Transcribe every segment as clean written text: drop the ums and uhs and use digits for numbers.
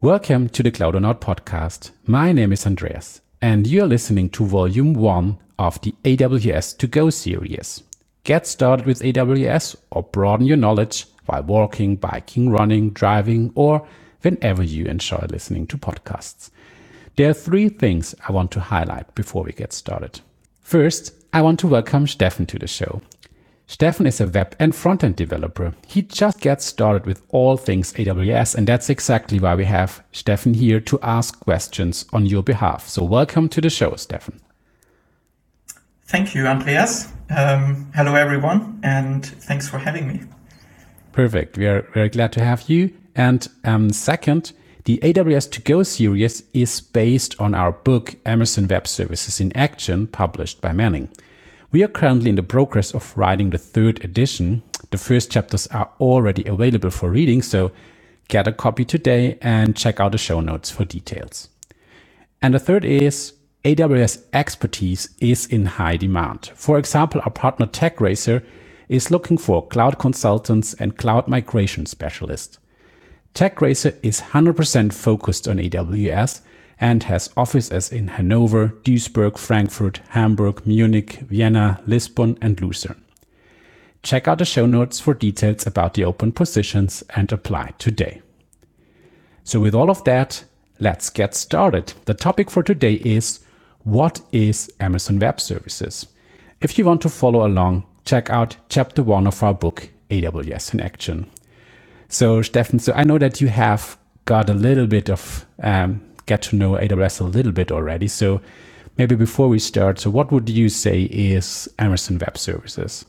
Welcome to the Cloudonaut podcast. My name is Andreas, and you're listening to Volume 1 of the AWS To Go series. Get started with AWS or broaden your knowledge while walking, biking, running, driving, or whenever you enjoy listening to podcasts. There are 3 things I want to highlight before we get started. First, I want to welcome Steffen to the show. Steffen is a web and front-end developer. He just gets started with all things AWS, and that's exactly why we have Steffen here to ask questions on your behalf. So welcome to the show, Steffen. Thank you, Andreas. Hello, everyone, and thanks for having me. Perfect. We are very glad to have you. And second, the AWS To Go series is based on our book, Amazon Web Services in Action, published by Manning. We are currently in the progress of writing the 3rd edition. The first chapters are already available for reading, so get a copy today and check out the show notes for details. And the third is AWS expertise is in high demand. For example, our partner TechRacer is looking for cloud consultants and cloud migration specialists. TechRacer is 100% focused on AWS and has offices in Hanover, Duisburg, Frankfurt, Hamburg, Munich, Vienna, Lisbon, and Lucerne. Check out the show notes for details about the open positions and apply today. So with all of that, let's get started. The topic for today is, what is Amazon Web Services? If you want to follow along, check out chapter 1 of our book, AWS in Action. So Steffen, so I know that you have got a little bit of get to know AWS a little bit already. So maybe before we start, so what would you say is Amazon Web Services?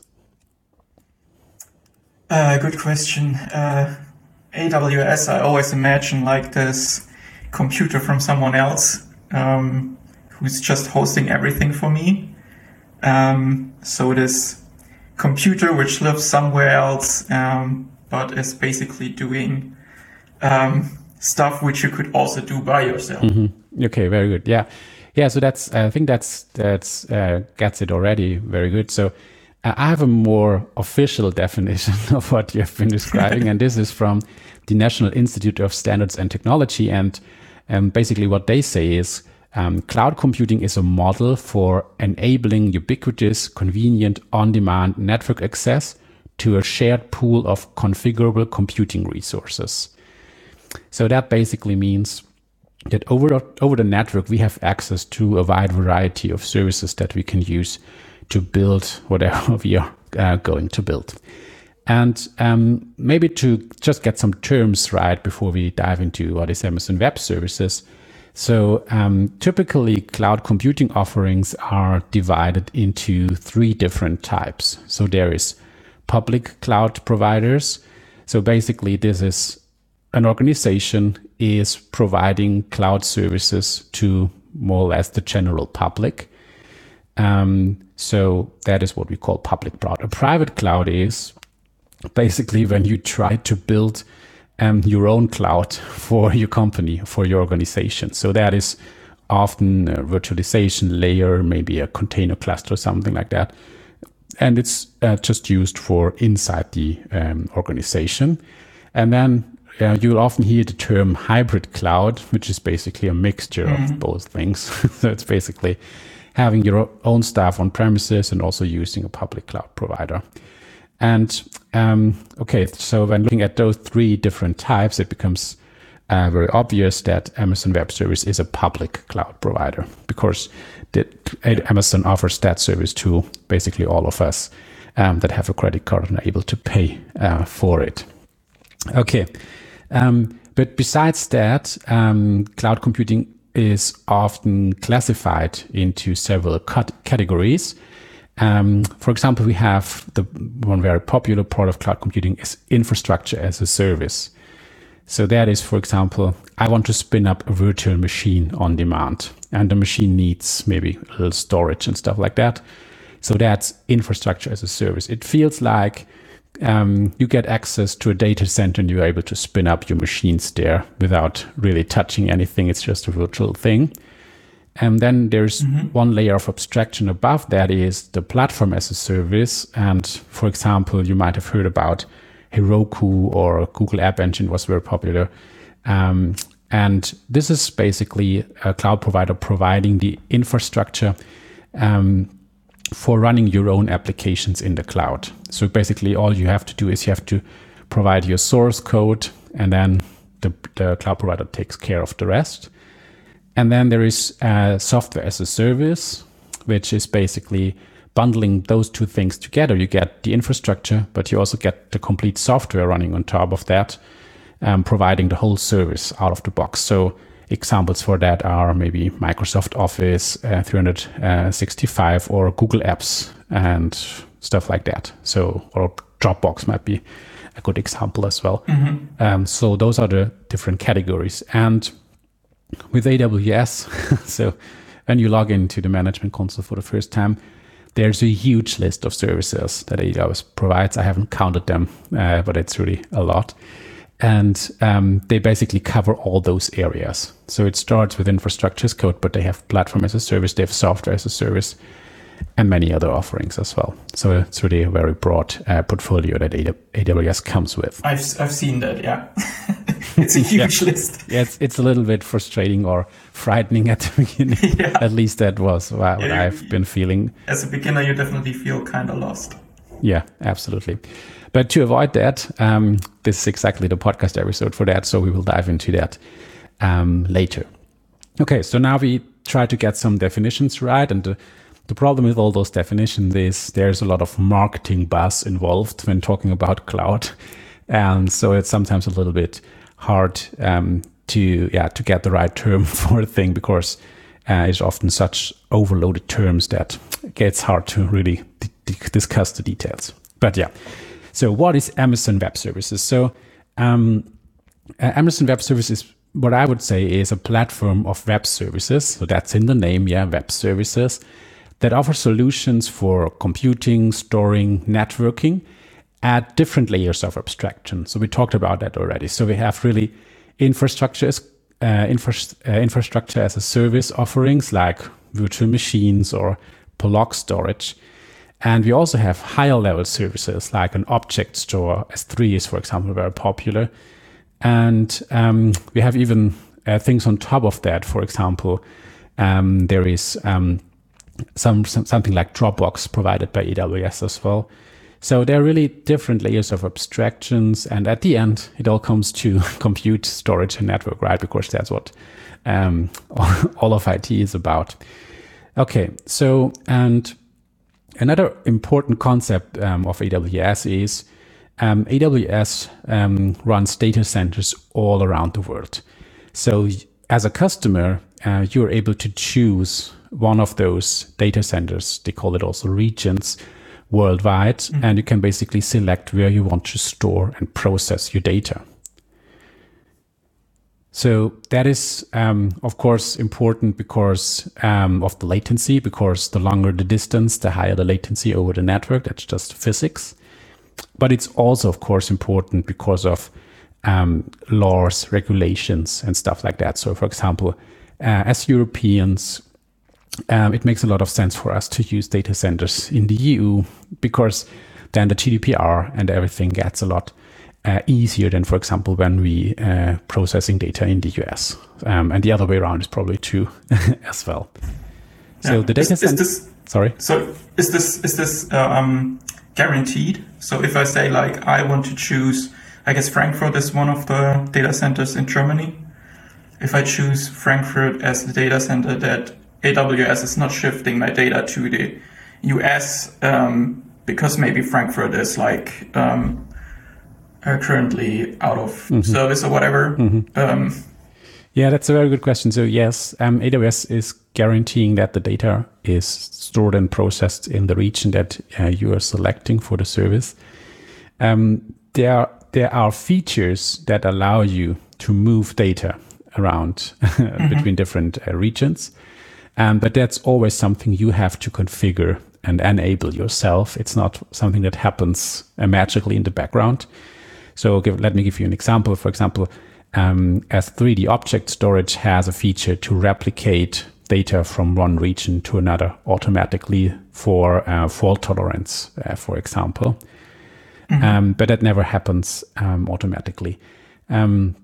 Good question. AWS, I always imagine like this computer from someone else who's just hosting everything for me. So this computer which lives somewhere else, but is basically doing stuff which you could also do by yourself. Mm-hmm. Okay, very good. Yeah. So that's I think that's gets it already. Very good. So I have a more official definition of what you have been describing, and this is from the National Institute of Standards and Technology. And basically, what they say is cloud computing is a model for enabling ubiquitous, convenient, on-demand network access to a shared pool of configurable computing resources. So that basically means that over the network, we have access to a wide variety of services that we can use to build whatever we are going to build. And maybe to just get some terms right before we dive into what is Amazon Web Services. So typically, cloud computing offerings are divided into 3 different types. So there is public cloud providers. So basically, this is an organization is providing cloud services to more or less the general public. So that is what we call public cloud. A private cloud is basically when you try to build your own cloud for your company, for your organization. So that is often a virtualization layer, maybe a container cluster, something like that. And it's just used for inside the organization. And then you'll often hear the term hybrid cloud, which is basically a mixture of both things. So it's basically having your own stuff on premises and also using a public cloud provider. And so when looking at those 3 different types, it becomes very obvious that Amazon Web Service is a public cloud provider, because Amazon offers that service to basically all of us that have a credit card and are able to pay for it. Okay. But besides that, cloud computing is often classified into several categories. For example, we have the one very popular part of cloud computing is infrastructure as a service. So that is, for example, I want to spin up a virtual machine on demand, and the machine needs maybe a little storage and stuff like that. So that's infrastructure as a service. It feels like you get access to a data center and you're able to spin up your machines there without really touching anything. It's just a virtual thing. And then there's one layer of abstraction above that is the platform as a service. And for example, you might have heard about Heroku, or Google App Engine was very popular. And this is basically a cloud provider providing the infrastructure for running your own applications in the cloud. So basically all you have to do is you have to provide your source code, and then the cloud provider takes care of the rest. And then there is software as a service, which is basically bundling those two things together. You get the infrastructure, but you also get the complete software running on top of that, providing the whole service out of the box. So examples for that are maybe Microsoft Office 365 or Google Apps and stuff like that. So, or Dropbox might be a good example as well. So those are the different categories. And with AWS, so when you log into the management console for the first time, there's a huge list of services that AWS provides. I haven't counted them, but it's really a lot. And they basically cover all those areas. So it starts with infrastructure as code, but they have platform as a service, they have software as a service, and many other offerings as well. So it's really a very broad portfolio that AWS comes with. I've seen that, yeah. It's a huge list. Yeah, it's a little bit frustrating or frightening at the beginning. Yeah. At least that was what I've been feeling. As a beginner, you definitely feel kind of lost. Yeah, absolutely. But to avoid that, this is exactly the podcast episode for that. So we will dive into that later. Okay, so now we try to get some definitions right. And the problem with all those definitions is there's a lot of marketing buzz involved when talking about cloud. And so it's sometimes a little bit hard to get the right term for a thing, because it's often such overloaded terms that it gets hard to really discuss the details. But yeah, so what is Amazon Web Services? So Amazon Web Services, what I would say, is a platform of web services. So that's in the name, web services, that offer solutions for computing, storing, networking at different layers of abstraction. So we talked about that already. So we have really infrastructure as a service offerings like virtual machines or block storage. And we also have higher level services like an object store. S3 is, for example, very popular. And we have even things on top of that. For example, there is something like Dropbox provided by AWS as well. So there are really different layers of abstractions. And at the end, it all comes to compute, storage, and network, right? Because that's what all of IT is about. Okay, so, and another important concept of AWS is AWS runs data centers all around the world. So as a customer, you're able to choose one of those data centers. They call it also regions worldwide. And you can basically select where you want to store and process your data. So that is, of course, important because of the latency, because the longer the distance, the higher the latency over the network. That's just physics. But it's also, of course, important because of laws, regulations, and stuff like that. So, for example, as Europeans, it makes a lot of sense for us to use data centers in the EU, because then the GDPR and everything gets a lot easier than, for example, when we processing data in the US. And the other way around is probably true as well. So the data center. Sorry. So is this guaranteed? So if I say, like, I want to choose, I guess Frankfurt is one of the data centers in Germany. If I choose Frankfurt as the data center, that AWS is not shifting my data to the US because maybe Frankfurt is like currently out of service or whatever. Yeah, that's a very good question. So yes, AWS is guaranteeing that the data is stored and processed in the region that you are selecting for the service. There are features that allow you to move data around between different regions. But that's always something you have to configure and enable yourself. It's not something that happens magically in the background. So let me give you an example. For example, S3, the object storage, has a feature to replicate data from one region to another automatically for fault tolerance, for example. But that never happens automatically.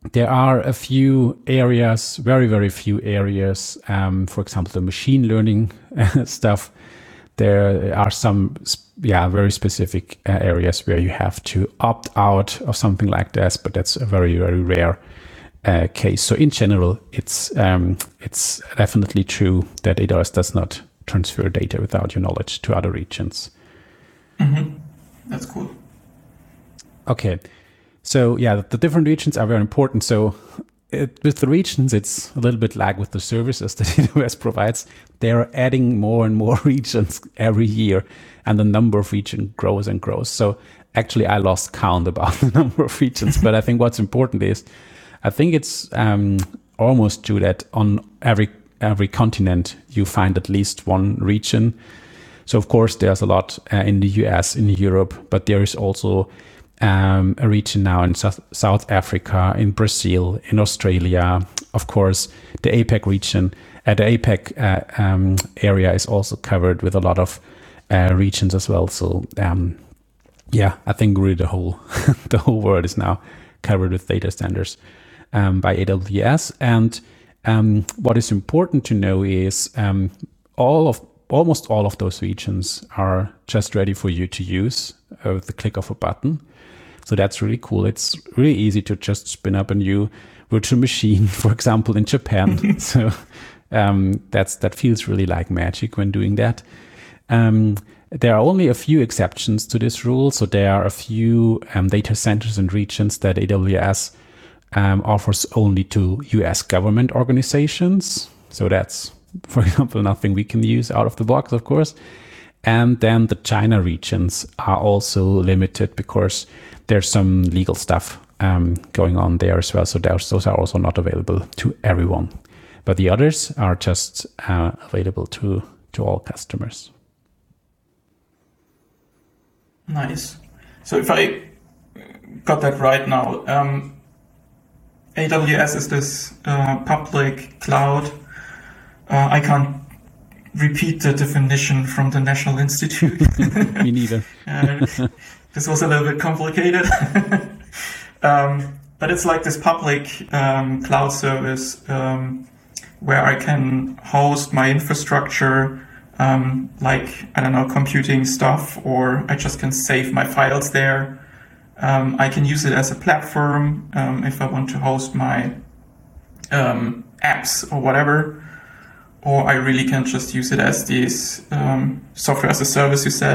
there are a few areas, very, very few areas. For example, the machine learning stuff. There are some, very specific areas where you have to opt out of something like this, but that's a very, very rare case. So in general, it's definitely true that AWS does not transfer data without your knowledge to other regions. Mm-hmm. That's cool. Okay. So the different regions are very important. So with the regions, it's a little bit like with the services that AWS provides. They're adding more and more regions every year, and the number of regions grows and grows. So actually, I lost count about the number of regions. But I think what's important is, I think it's almost true that on every continent you find at least one region. So of course, there's a lot in the US, in Europe, but there is also a region now in South Africa, in Brazil, in Australia, of course, the APAC region. The APAC area is also covered with a lot of regions as well. So I think really the whole the whole world is now covered with data centers by AWS. And what is important to know is almost all of those regions are just ready for you to use with the click of a button. So that's really cool. It's really easy to just spin up a new virtual machine, for example, in Japan. So that feels really like magic when doing that. There are only a few exceptions to this rule. So there are a few data centers and regions that AWS offers only to US government organizations. So that's, for example, nothing we can use out of the box, of course. And then the China regions are also limited because there's some legal stuff going on there as well. So those are also not available to everyone. But the others are just available to all customers. Nice. So if I got that right now, AWS is this public cloud. I can't repeat the definition from the National Institute. Me neither. This was a little bit complicated. But it's like this public cloud service where I can host my infrastructure, like, I don't know, computing stuff, or I just can save my files there. I can use it as a platform if I want to host my apps or whatever. Or I really can just use it as this software as a service, you said,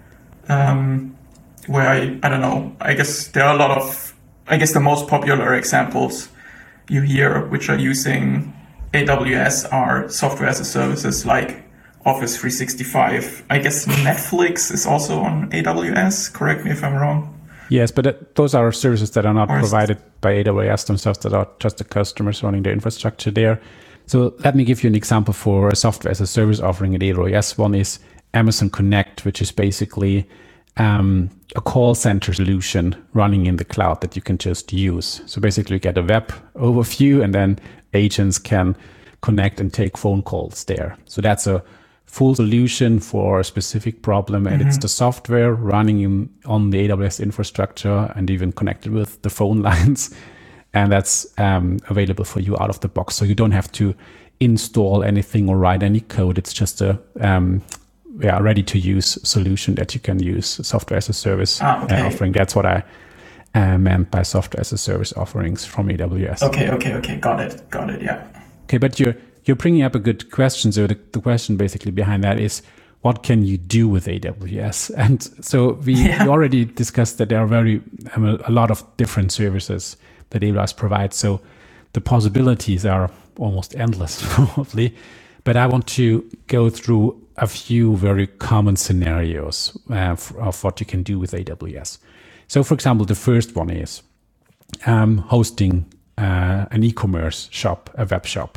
where I don't know, I guess there are a lot of, I guess the most popular examples you hear which are using AWS are software as a services like Office 365. I guess Netflix is also on AWS, correct me if I'm wrong. Yes, but those are services that are not provided by AWS themselves, that are just the customers running the infrastructure there. So let me give you an example for a software as a service offering at AWS. One is Amazon Connect, which is basically a call center solution running in the cloud that you can just use. So basically you get a web overview and then agents can connect and take phone calls there. So that's a full solution for a specific problem, and it's the software running on the AWS infrastructure and even connected with the phone lines. And that's available for you out of the box. So you don't have to install anything or write any code. It's just a ready-to-use solution that you can use, software as a service offering. That's what I meant by software as a service offerings from AWS. Okay. Got it. Yeah. Okay, but you're bringing up a good question. So the question basically behind that is, what can you do with AWS? And so we already discussed that there are a lot of different services that AWS provides. So the possibilities are almost endless, probably. But I want to go through a few very common scenarios of what you can do with AWS. So, for example, the first one is hosting an e-commerce shop, a web shop.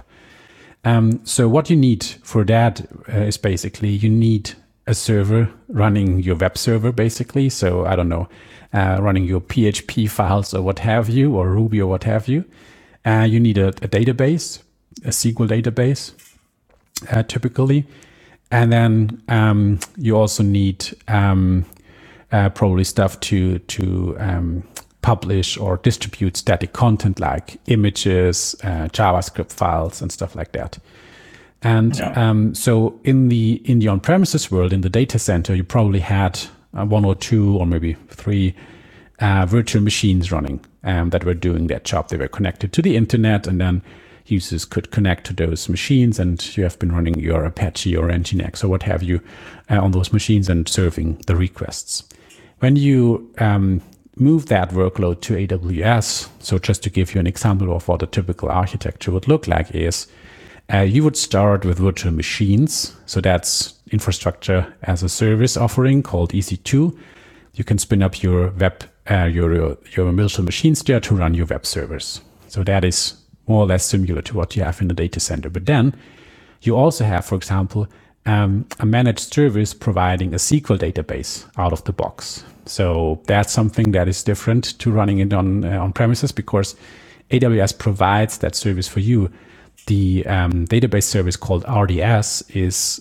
So what you need for that is basically you need a server running your web server, basically. So I don't know, running your PHP files or what have you, or Ruby or what have you. You need a database, a SQL database, typically. And then you also need probably stuff to publish or distribute static content like images, JavaScript files, and stuff like that. And so in the on-premises world, in the data center, you probably had one or two or maybe three virtual machines running that were doing that job. They were connected to the internet, and then users could connect to those machines, and you have been running your Apache or Nginx or what have you on those machines and serving the requests. When you move that workload to AWS, so just to give you an example of what a typical architecture would look like is, you would start with virtual machines. So that's infrastructure as a service offering called EC2. You can spin up your your virtual machines there to run your web servers. So that is more or less similar to what you have in the data center. But then you also have, for example, a managed service providing a SQL database out of the box. So that's something that is different to running it on premises, because AWS provides that service for you. The database service called RDS is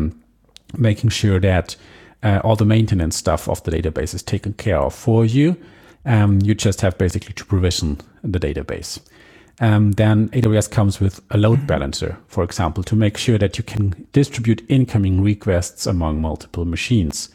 making sure that all the maintenance stuff of the database is taken care of for you. You just have basically to provision the database. Then AWS comes with a load balancer, for example, to make sure that you can distribute incoming requests among multiple machines.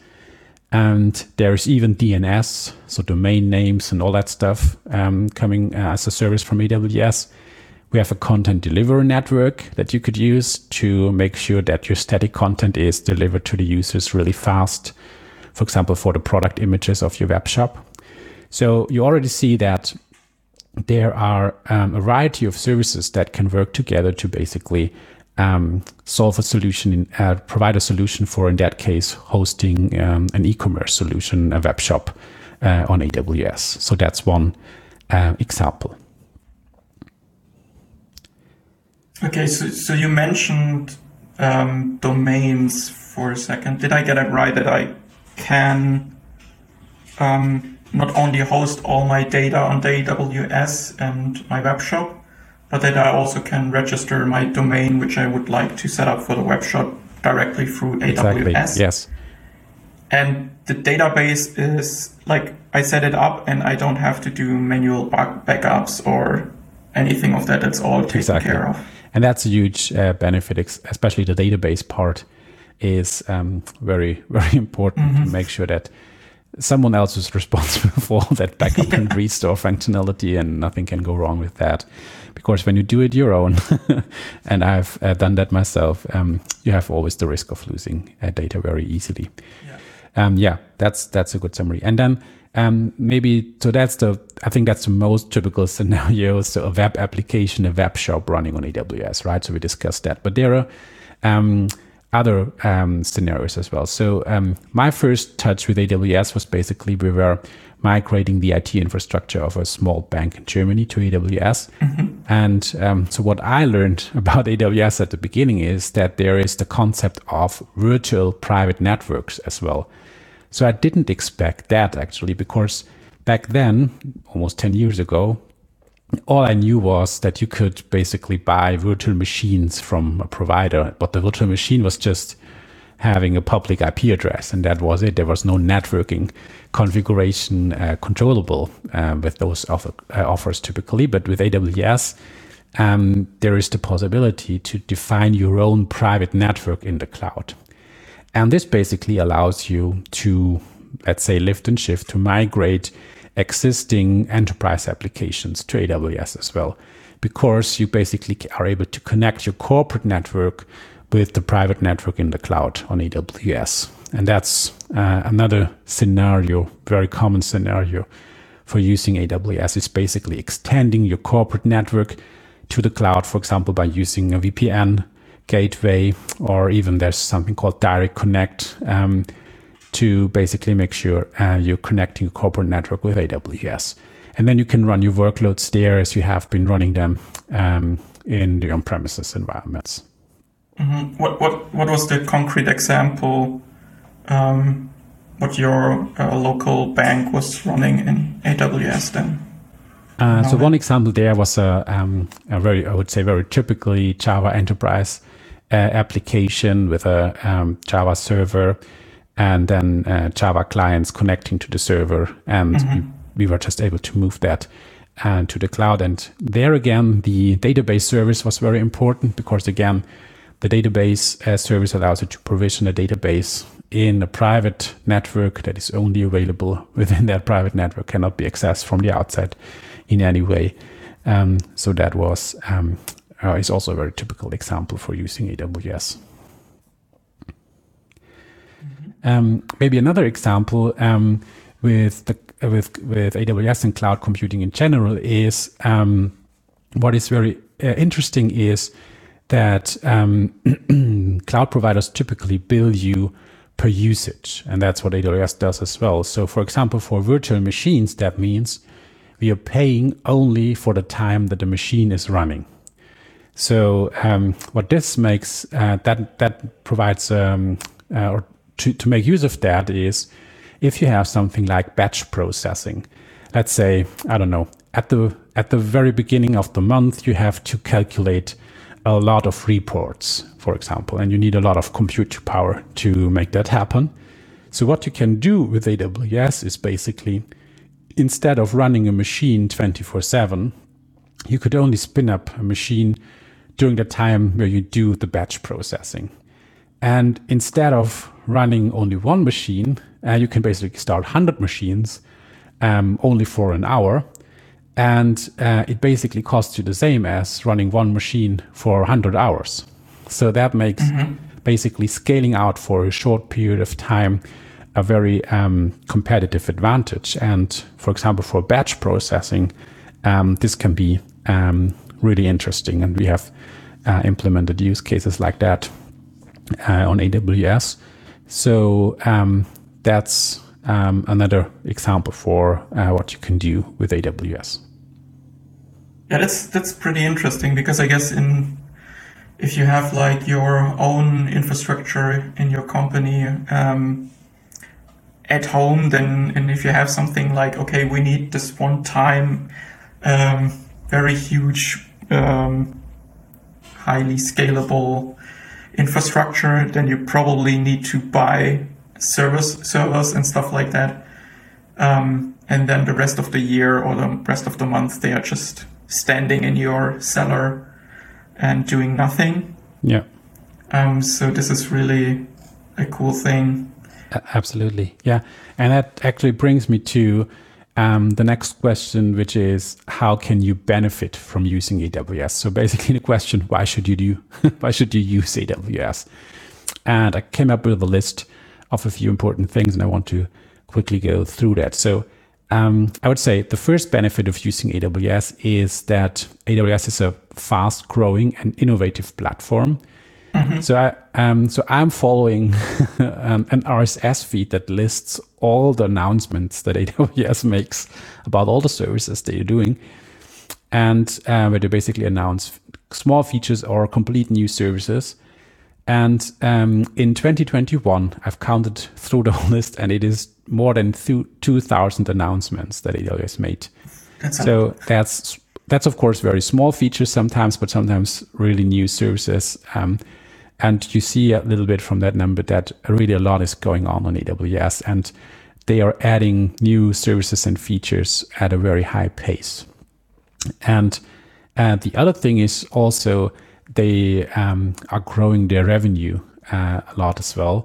And there's even DNS, so domain names and all that stuff coming as a service from AWS. We have a content delivery network that you could use to make sure that your static content is delivered to the users really fast, for example, for the product images of your web shop. So you already see that there are a variety of services that can work together to basically solve a solution, provide a solution for, in that case, hosting an e-commerce solution, a web shop on AWS. So that's one example. Okay, so you mentioned domains for a second. Did I get it right that I can not only host all my data on the AWS and my web shop, but that I also can register my domain, which I would like to set up for the web shop directly through AWS? Exactly. Yes. And the database is like I set it up and I don't have to do manual backups or anything of that. It's all taken care of. And that's a huge benefit, especially the database part is very, very important to make sure that someone else is responsible for all that backup and restore functionality, and nothing can go wrong with that. Because when you do it your own, and I've done that myself, you have always the risk of losing data very easily. That's a good summary. And then maybe, so I think that's the most typical scenario. So a web application, a web shop running on AWS, right? So we discussed that, but there are other scenarios as well. So my first touch with AWS was basically we were migrating the IT infrastructure of a small bank in Germany to AWS. And so what I learned about AWS at the beginning is that there is the concept of virtual private networks as well. So I didn't expect that actually, because back then, almost 10 years ago, all I knew was that you could basically buy virtual machines from a provider, but the virtual machine was just having a public IP address, and that was it. There was no networking configuration controllable with those offers typically. But with AWS, there is the possibility to define your own private network in the cloud. And this basically allows you to, let's say, lift and shift, to migrate existing enterprise applications to AWS as well, because you basically are able to connect your corporate network with the private network in the cloud on AWS. And that's another scenario, very common scenario for using AWS, is basically extending your corporate network to the cloud, for example, by using a VPN gateway, or even there's something called Direct Connect to basically make sure you're connecting your corporate network with AWS. And then you can run your workloads there as you have been running them in the on-premises environments. What was the concrete example what your local bank was running in AWS then? So one example there was a very, I would say, very typically Java enterprise application with a Java server and then Java clients connecting to the server. And we we were just able to move that to the cloud. And there again, the database service was very important because, again, the database service allows you to provision a database in a private network that is only available within that private network, cannot be accessed from the outside in any way. So that was is also a very typical example for using AWS. Maybe another example with AWS and cloud computing in general is what is very interesting is that cloud providers typically bill you per usage, and that's what AWS does as well. So, for example, for virtual machines, that means we are paying only for the time that the machine is running. So, what this makes that provides or to make use of that is if you have something like batch processing. Let's say, I don't know, at the very beginning of the month, you have to calculate a lot of reports, for example, and you need a lot of compute power to make that happen. So what you can do with AWS is basically, instead of running a machine 24/7, you could only spin up a machine during the time where you do the batch processing. And instead of running only one machine, you can basically start 100 machines only for an hour. And it basically costs you the same as running one machine for 100 hours. So that makes basically scaling out for a short period of time a very competitive advantage. And for example, for batch processing, this can be really interesting. And we have implemented use cases like that on AWS. So that's another example for what you can do with AWS. Yeah, that's pretty interesting, because I guess if you have like your own infrastructure in your company at home, then, and if you have something like, okay, we need this one time very huge highly scalable infrastructure, then you probably need to buy servers and stuff like that. And then the rest of the year or the rest of the month, they are just standing in your cellar and doing nothing. Yeah. So this is really a cool thing. Absolutely. Yeah. And that actually brings me to the next question, which is, how can you benefit from using AWS? So basically the question, why should you use AWS? And I came up with a list of a few important things, and I want to quickly go through that. So I would say the first benefit of using AWS is that AWS is a fast growing and innovative platform. Mm-hmm. So I'm following an RSS feed that lists all the announcements that AWS makes about all the services they're doing, and where they basically announce small features or complete new services. And in 2021, I've counted through the whole list, and it is more than 2,000 announcements that AWS made. That's of course very small features sometimes, but sometimes really new services. And you see a little bit from that number that really a lot is going on AWS, and they are adding new services and features at a very high pace. And the other thing is also they are growing their revenue a lot as well.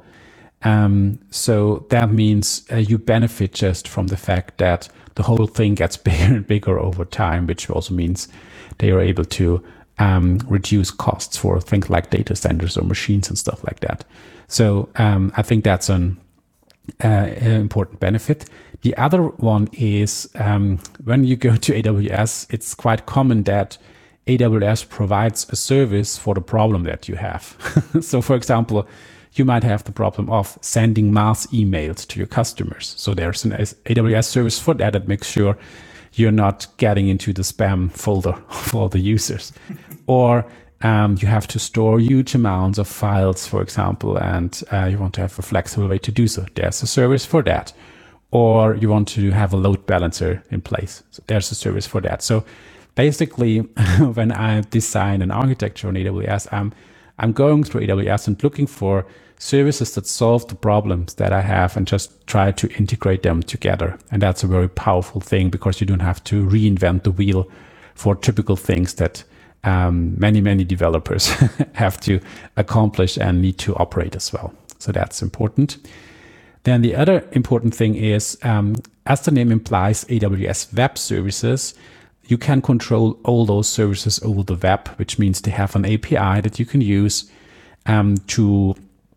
So that means you benefit just from the fact that the whole thing gets bigger and bigger over time, which also means they are able to reduce costs for things like data centers or machines and stuff like that. So I think that's an important benefit. The other one is when you go to AWS, it's quite common that AWS provides a service for the problem that you have. So for example, you might have the problem of sending mass emails to your customers. So there's an AWS service for that that makes sure you're not getting into the spam folder for all the users. Or you have to store huge amounts of files, for example, and you want to have a flexible way to do so. There's a service for that. Or you want to have a load balancer in place. So there's a service for that. So basically, when I design an architecture on AWS, I'm going through AWS and looking for services that solve the problems that I have and just try to integrate them together. And that's a very powerful thing because you don't have to reinvent the wheel for typical things that many developers have to accomplish and need to operate as well. So that's important. Then the other important thing is, as the name implies, AWS Web Services, you can control all those services over the web, which means they have an API that you can use to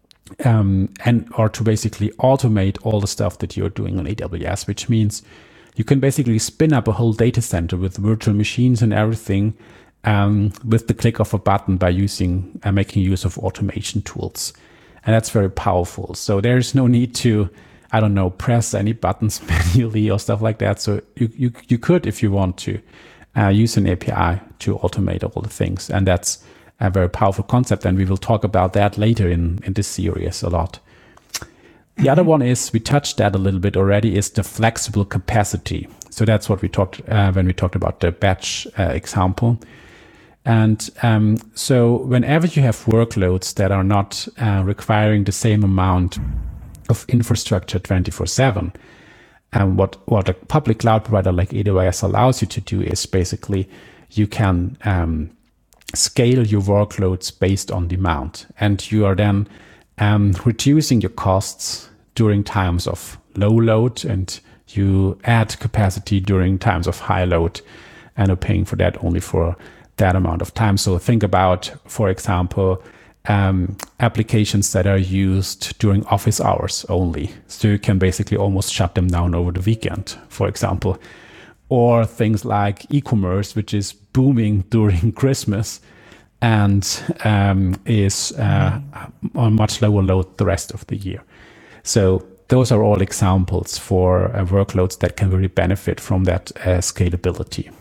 basically automate all the stuff that you're doing on AWS, which means you can basically spin up a whole data center with virtual machines and everything with the click of a button by making use of automation tools. And that's very powerful. So there's no need to, press any buttons manually or stuff like that. So you could, if you want to, use an API to automate all the things. And that's a very powerful concept. And we will talk about that later in this series a lot. The other one is, we touched that a little bit already, is the flexible capacity. So that's what we talked when we talked about the batch example. And so whenever you have workloads that are not requiring the same amount of infrastructure 24/7, what a public cloud provider like AWS allows you to do is basically you can scale your workloads based on demand. And you are then reducing your costs during times of low load, and you add capacity during times of high load and are paying for that only for that amount of time. So think about, for example, applications that are used during office hours only. So you can basically almost shut them down over the weekend, for example. Or things like e-commerce, which is booming during Christmas and is on much lower load the rest of the year. So those are all examples for workloads that can really benefit from that scalability.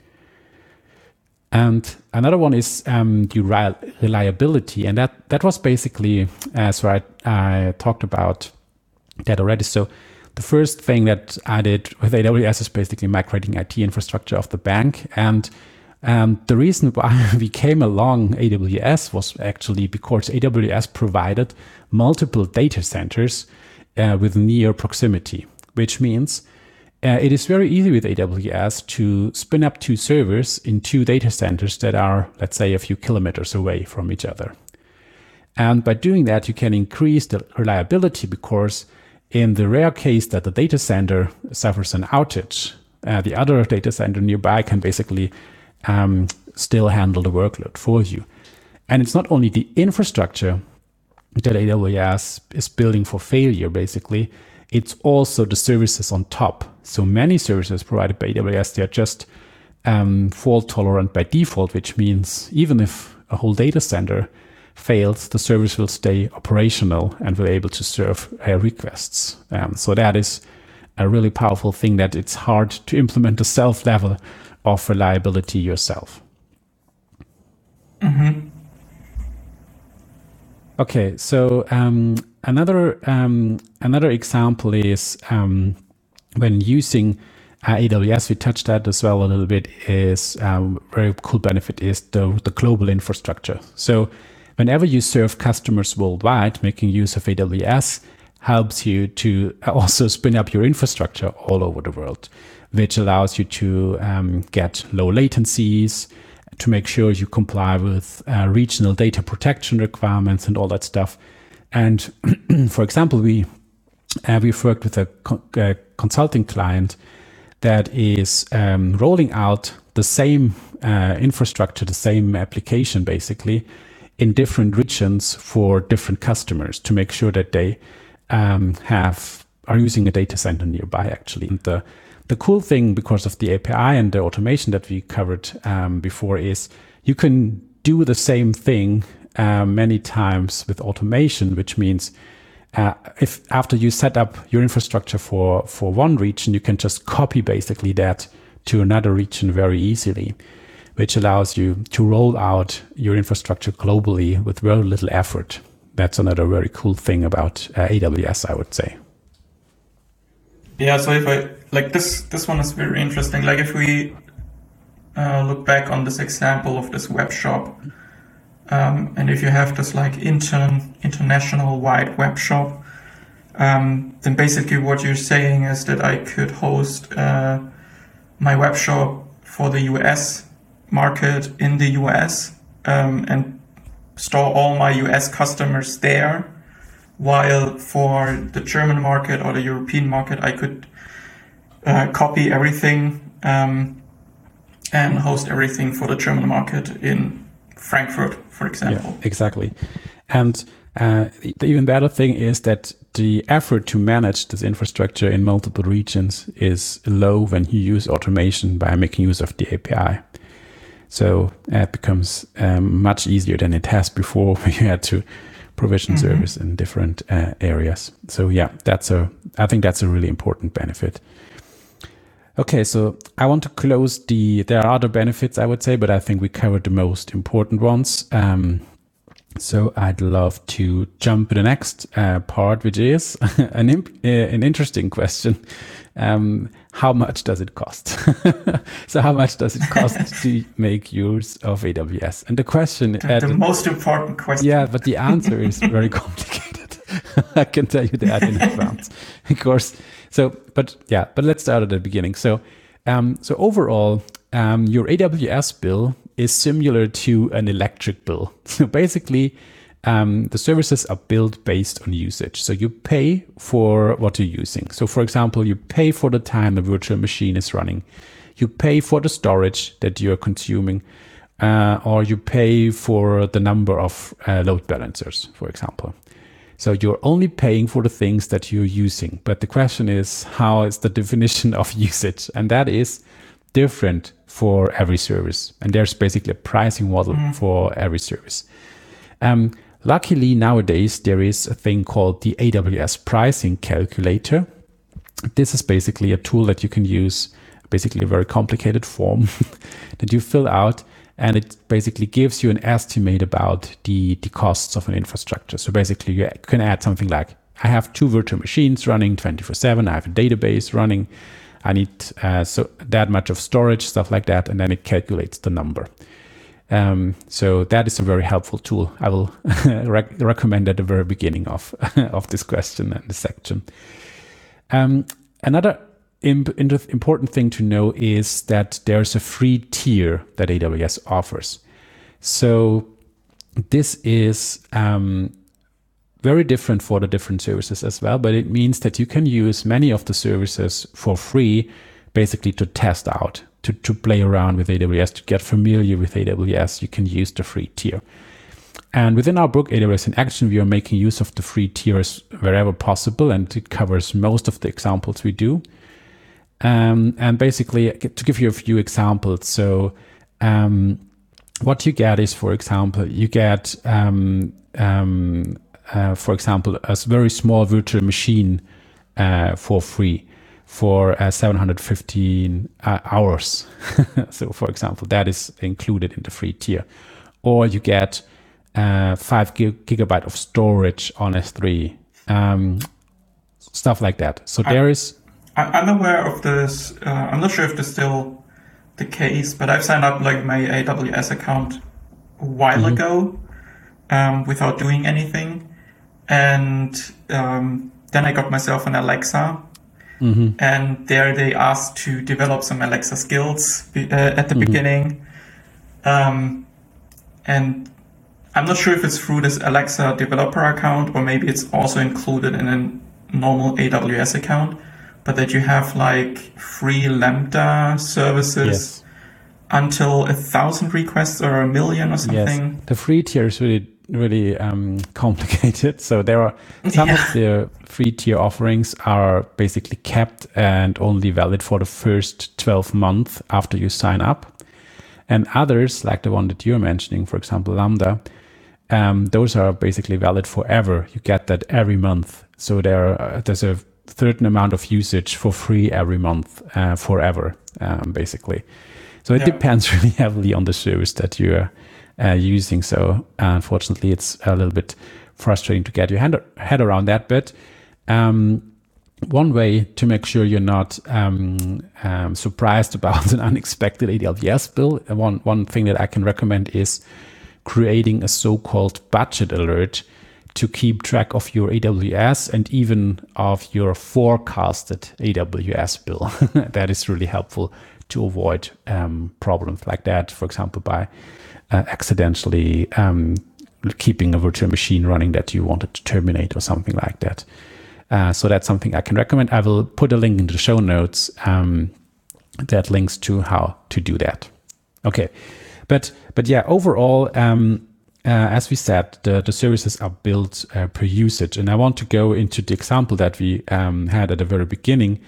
And another one is the reliability. And that was basically, so I talked about that already. So the first thing that I did with AWS is basically migrating IT infrastructure of the bank. And the reason why we came along AWS was actually because AWS provided multiple data centers with near proximity, which means it is very easy with AWS to spin up two servers in two data centers that are, let's say, a few kilometers away from each other. And by doing that, you can increase the reliability because in the rare case that the data center suffers an outage, the other data center nearby can basically still handle the workload for you. And it's not only the infrastructure that AWS is building for failure, basically, it's also the services on top. So many services provided by AWS, they are just fault tolerant by default, which means even if a whole data center fails, the service will stay operational and will be able to serve requests. So that is a really powerful thing, that it's hard to implement the self-level of reliability yourself. Mm-hmm. Okay, so another example is when using AWS, we touched that as well a little bit, is very cool benefit is the global infrastructure. So whenever you serve customers worldwide, making use of AWS helps you to also spin up your infrastructure all over the world, which allows you to get low latencies, to make sure you comply with regional data protection requirements and all that stuff. And for example, we've worked with a consulting client that is rolling out the same infrastructure, the same application basically, in different regions for different customers to make sure that they are using a data center nearby actually. And the cool thing, because of the API and the automation that we covered before, is you can do the same thing many times with automation, which means if after you set up your infrastructure for one region, you can just copy basically that to another region very easily, which allows you to roll out your infrastructure globally with very little effort. That's another very cool thing about AWS, I would say. Yeah, so if I like this one is very interesting. Like if we look back on this example of this web shop, And if you have this like international wide web shop, then basically what you're saying is that I could host my web shop for the US market in the US, and store all my US customers there, while for the German market or the European market, I could copy everything and host everything for the German market in Frankfurt, for example. Yeah, exactly. And the even better thing is that the effort to manage this infrastructure in multiple regions is low when you use automation by making use of the API. So it becomes much easier than it has before, when you had to provision service in different areas. So yeah, I think that's a really important benefit. Okay, so I want to close there are other benefits, I would say, but I think we covered the most important ones. So I'd love to jump to the next part, which is an interesting question. How much does it cost? So how much does it cost to make use of AWS? And the question... The most important question. Yeah, but the answer is very complicated. I can tell you that in advance. Of course. But let's start at the beginning. So overall, your AWS bill is similar to an electric bill. So basically, the services are built based on usage. So you pay for what you're using. So for example, you pay for the time the virtual machine is running. You pay for the storage that you're consuming, or you pay for the number of load balancers, for example. So you're only paying for the things that you're using. But the question is, how is the definition of usage? And that is different for every service. And there's basically a pricing model for every service. Luckily, nowadays, there is a thing called the AWS pricing calculator. This is basically a tool that you can use, basically a very complicated form that you fill out. And it basically gives you an estimate about the costs of an infrastructure. So basically, you can add something like, I have 2 virtual machines running 24/7. I have a database running. I need so that much of storage, stuff like that. And then it calculates the number. So that is a very helpful tool. I will recommend at the very beginning of this question and the section. Another important thing to know is that there's a free tier that AWS offers. So this is very different for the different services as well, but it means that you can use many of the services for free, basically to test out, to play around with AWS, to get familiar with AWS. You can use the free tier. And within our book, AWS in Action, we are making use of the free tiers wherever possible, and it covers most of the examples we do. And basically, to give you a few examples, so what you get is, for example, you get, for example, a very small virtual machine for free for 715 hours. So, for example, that is included in the free tier. Or you get 5 gigabyte of storage on S3, stuff like that. So I'm aware of this. I'm not sure if this is still the case, but I've signed up like my AWS account a while ago without doing anything. And then I got myself an Alexa. And there they asked to develop some Alexa skills at the beginning. And I'm not sure if it's through this Alexa developer account or maybe it's also included in a normal AWS account, but that you have like free Lambda services until 1,000 requests or 1 million or something. Yes. The free tier is really complicated. So there are some of the free tier offerings are basically kept and only valid for the first 12 months after you sign up. And others, like the one that you're mentioning, for example, Lambda, those are basically valid forever. You get that every month. So there's a certain amount of usage for free every month, forever, basically. So it depends really heavily on the service that you're using. So unfortunately, it's a little bit frustrating to get your head around that. But one way to make sure you're not surprised about an unexpected AWS bill, one thing that I can recommend is creating a so-called budget alert to keep track of your AWS and even of your forecasted AWS bill. That is really helpful to avoid problems like that, for example, by accidentally keeping a virtual machine running that you wanted to terminate or something like that. So that's something I can recommend. I will put a link in the show notes that links to how to do that. Okay, but yeah, overall, as we said, the services are built per usage, and I want to go into the example that we had at the very beginning,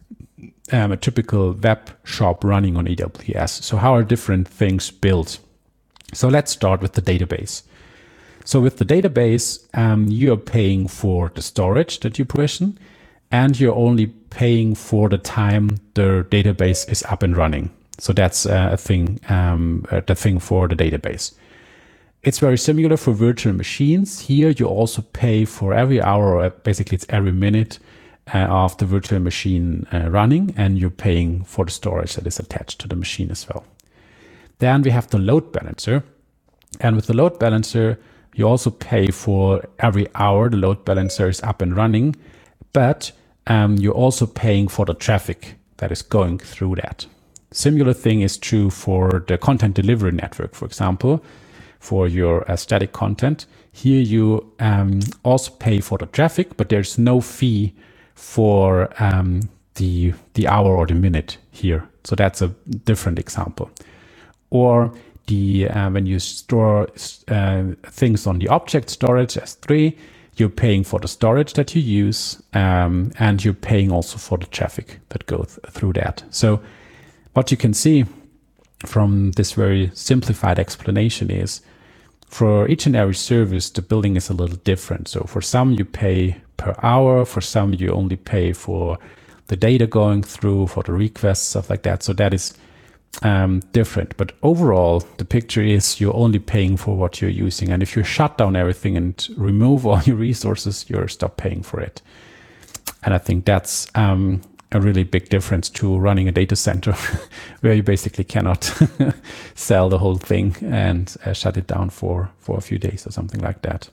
a typical web shop running on AWS. So how are different things built? So let's start with the database. So with the database, you're paying for the storage that you provision, and you're only paying for the time the database is up and running. So that's the thing for the database. It's very similar for virtual machines. Here you also pay for every hour, or basically it's every minute of the virtual machine running, and you're paying for the storage that is attached to the machine as well. Then we have the load balancer. And with the load balancer, you also pay for every hour the load balancer is up and running, but you're also paying for the traffic that is going through that. Similar thing is true for the content delivery network, for example, for your static content. Here you also pay for the traffic, but there's no fee for the hour or the minute here. So that's a different example. Or when you store things on the object storage S3, you're paying for the storage that you use, and you're paying also for the traffic that goes through that. So what you can see from this very simplified explanation is, for each and every service, the billing is a little different. So for some, you pay per hour. For some, you only pay for the data going through, for the requests, stuff like that. So that is different. But overall, the picture is you're only paying for what you're using. And if you shut down everything and remove all your resources, you're stop paying for it. And I think that's a really big difference to running a data center where you basically cannot sell the whole thing and shut it down for a few days or something like that.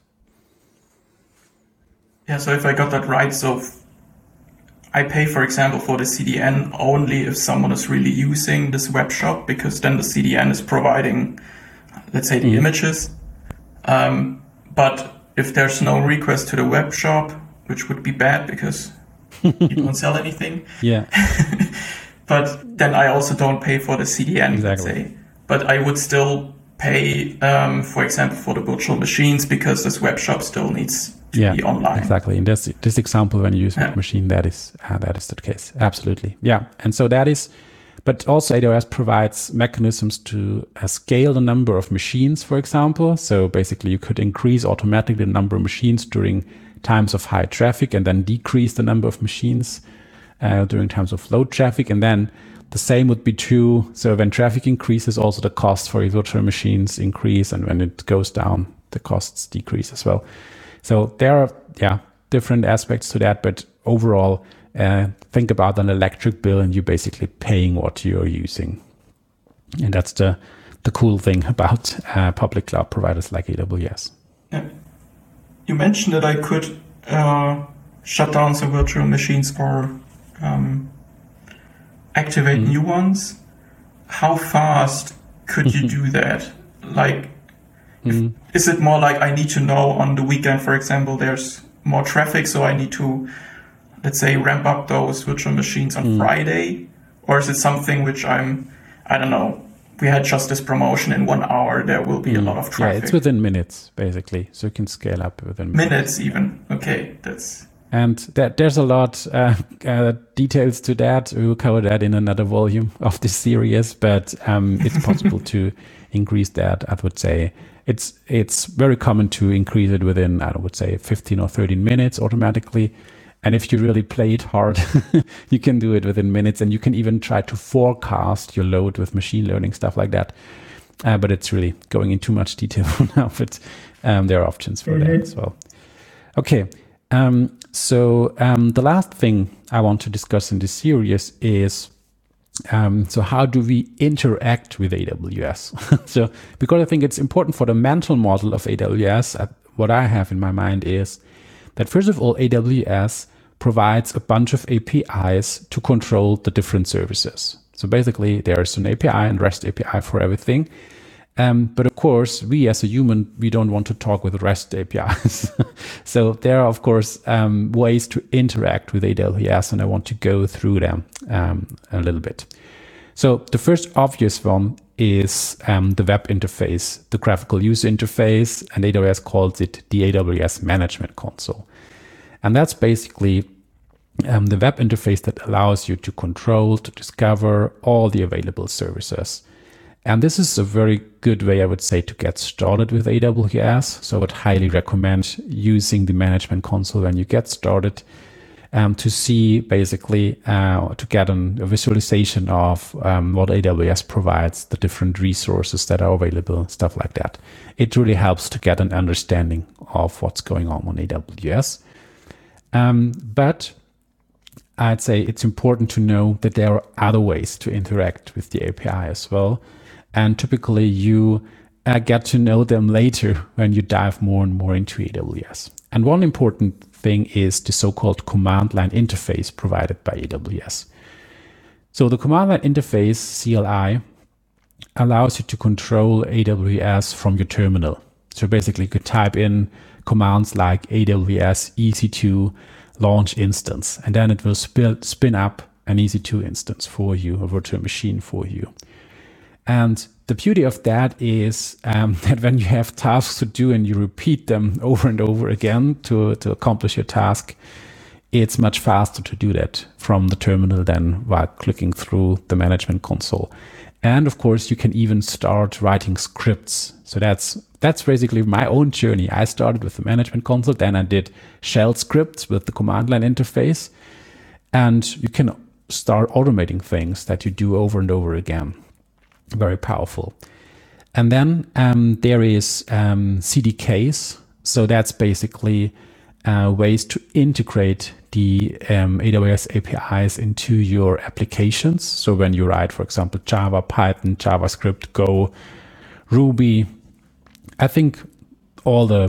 Yeah, so if I got that right, so I pay, for example, for the CDN only if someone is really using this web shop, because then the CDN is providing, let's say, the images. But if there's no request to the web shop, which would be bad because you don't sell anything. Yeah. But then I also don't pay for the CDN, exactly. Let's say. But I would still pay, for example, for the virtual machines, because this web shop still needs to be online. Exactly. In this example, when you use a machine, that is the case. Absolutely. Yeah. And so that is, but also AWS provides mechanisms to scale the number of machines, for example. So basically you could increase automatically the number of machines during times of high traffic, and then decrease the number of machines during times of low traffic. And then the same would be true. So when traffic increases, also the cost for your virtual machines increase. And when it goes down, the costs decrease as well. So there are, different aspects to that. But overall, think about an electric bill and you're basically paying what you're using. And that's the cool thing about public cloud providers like AWS. Yeah. You mentioned that I could shut down some virtual machines or activate new ones. How fast could you do that? Like, is it more like I need to know on the weekend, for example, there's more traffic, so I need to, let's say, ramp up those virtual machines on Friday? Or is it something which I don't know, we had just this promotion in 1 hour, there will be a lot of traffic. Yeah, it's within minutes, basically. So you can scale up within minutes even. Okay, that's... And there's a lot details to that. We will cover that in another volume of this series, but it's possible to increase that. I would say it's very common to increase it within, I would say, 15 or 13 minutes automatically. And if you really play it hard, you can do it within minutes, and you can even try to forecast your load with machine learning, stuff like that. But it's really going into too much detail now, but there are options for that as well. Okay. So the last thing I want to discuss in this series is So how do we interact with AWS? So because I think it's important for the mental model of AWS, what I have in my mind is that first of all, AWS provides a bunch of APIs to control the different services. So basically there's an API and REST API for everything. But of course, we as a human, we don't want to talk with REST APIs. So there are, of course, ways to interact with AWS, and I want to go through them a little bit. So the first obvious one is the web interface, the graphical user interface, and AWS calls it the AWS Management Console. And that's basically the web interface that allows you to control, to discover all the available services. And this is a very good way, I would say, to get started with AWS. So I would highly recommend using the Management Console when you get started to see basically, to get a visualization of what AWS provides, the different resources that are available, stuff like that. It really helps to get an understanding of what's going on AWS. But I'd say it's important to know that there are other ways to interact with the API as well. And typically you get to know them later when you dive more and more into AWS. And one important thing is the so-called command line interface provided by AWS. So the command line interface, CLI, allows you to control AWS from your terminal. So basically you could type in commands like AWS EC2 launch instance, and then it will spin up an EC2 instance for you, a virtual machine for you. And the beauty of that is that when you have tasks to do and you repeat them over and over again to accomplish your task, it's much faster to do that from the terminal than while clicking through the Management Console. And of course, you can even start writing scripts. So that's basically my own journey. I started with the Management Console, then I did shell scripts with the command line interface. And you can start automating things that you do over and over again. Very powerful. And then there is CDKs. So that's basically ways to integrate the AWS APIs into your applications. So when you write, for example, Java, Python, JavaScript, Go, Ruby, I think all the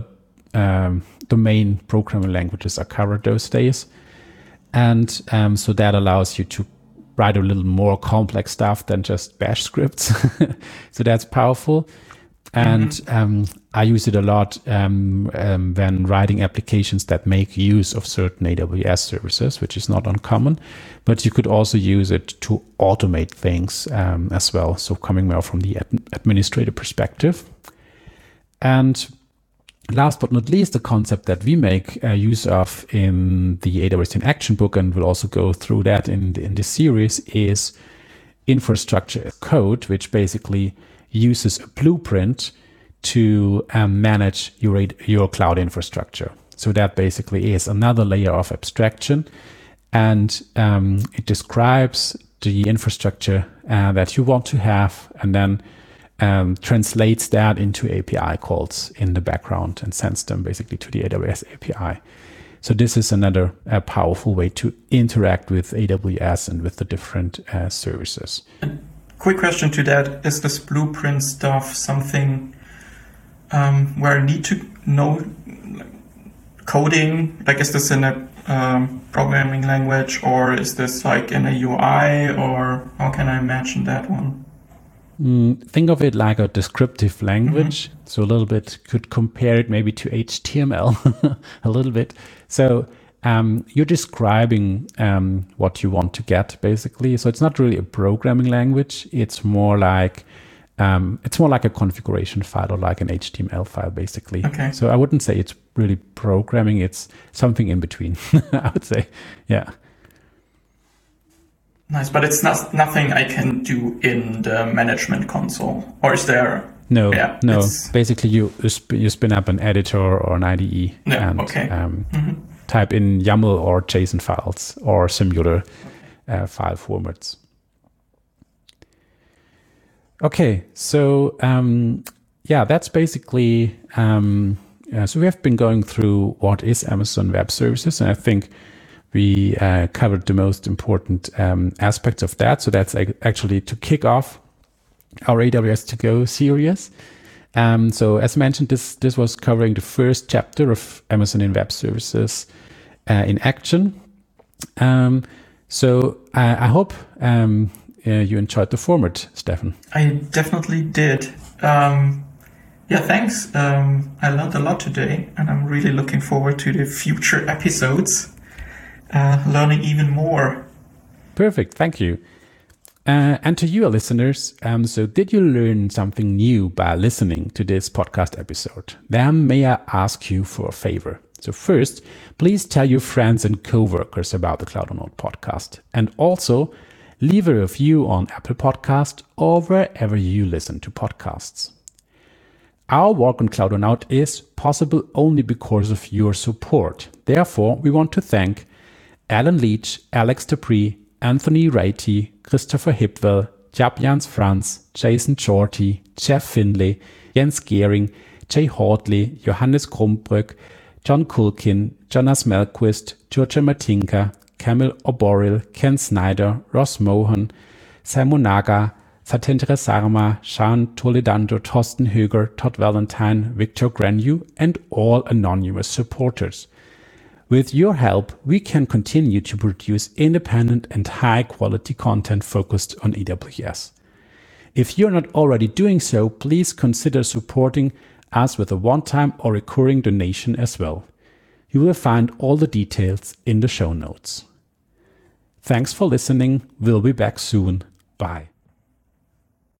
main programming languages are covered those days. And so that allows you to write a little more complex stuff than just bash scripts. So that's powerful. And I use it a lot when writing applications that make use of certain AWS services, which is not uncommon. But you could also use it to automate things as well. So coming more from the administrator perspective. And last but not least, the concept that we make use of in the AWS in Action book, and we'll also go through that in this series, is infrastructure as code, which basically uses a blueprint to manage your cloud infrastructure. So that basically is another layer of abstraction, and it describes the infrastructure that you want to have, and then translates that into API calls in the background and sends them basically to the AWS API. So this is another powerful way to interact with AWS and with the different services. Quick question to that. Is this blueprint stuff something where I need to know coding? Like, is this in a programming language, or is this like in a UI, or how can I imagine that one? Think of it like a descriptive language. So a little bit could compare it maybe to HTML a little bit. So you're describing what you want to get basically. So it's not really a programming language. It's more like a configuration file or like an HTML file basically. Okay. So I wouldn't say it's really programming. It's something in between. I would say, yeah. Nice, but it's nothing I can do in the Management Console, or is there? No, yeah, no. Basically, you spin up an editor or an IDE and type in YAML or JSON files or similar file formats. Okay, so that's basically. So we have been going through what is Amazon Web Services, and I think we covered the most important aspects of that. So that's actually to kick off our AWS To Go series. So as mentioned, this was covering the first chapter of Amazon in Web Services in action. So I hope you enjoyed the format, Stefan. I definitely did. Yeah, thanks. I learned a lot today, and I'm really looking forward to the future episodes, learning even more. Perfect. Thank you. And to you, listeners, so did you learn something new by listening to this podcast episode? Then may I ask you for a favor? So first, please tell your friends and coworkers about the Cloudonaut podcast, and also leave a review on Apple Podcast or wherever you listen to podcasts. Our work on Cloudonaut is possible only because of your support. Therefore, we want to thank Alan Leach, Alex Dupree, Anthony Ratey, Christopher Hipwell, Jans Franz, Jason Shorty, Jeff Finlay, Jens Gehring, Jay Hordley, Johannes Krumbrück, John Culkin, Jonas Melquist, Georgia Matinka, Camille Oboril, Ken Snyder, Ross Mohan, Simon Naga, Satendra Sarma, Sean Toledano, Thorsten Höger, Todd Valentine, Victor Granu, and all anonymous supporters. With your help, we can continue to produce independent and high-quality content focused on AWS. If you're not already doing so, please consider supporting us with a one-time or recurring donation as well. You will find all the details in the show notes. Thanks for listening. We'll be back soon. Bye.